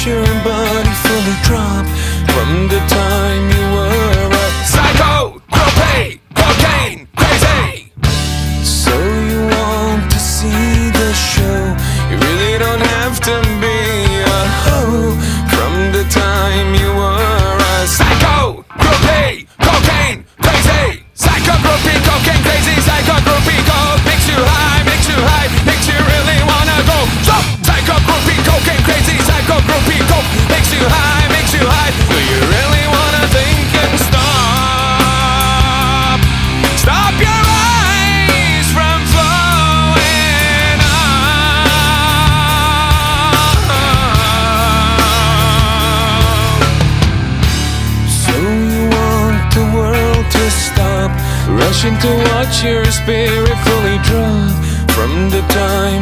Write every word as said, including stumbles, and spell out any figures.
watch your body fully drop from the time you were a psycho, propane, cocaine, crazy. So you want to see the show? You really don't have to be a hoe. From the time you were a psycho, groupie, cocaine, crazy. Psycho, groupie, cocaine, crazy. Psycho, groupie, coke makes you high, makes you high, makes you really wanna go. So, psycho, groupie, cocaine, crazy. Psycho, groupie, coke makes you high, makes you high. Do you really wanna think and stop? Stop your eyes from flowing out. So you want the world to stop, rushing to watch your spirit fully drop from the time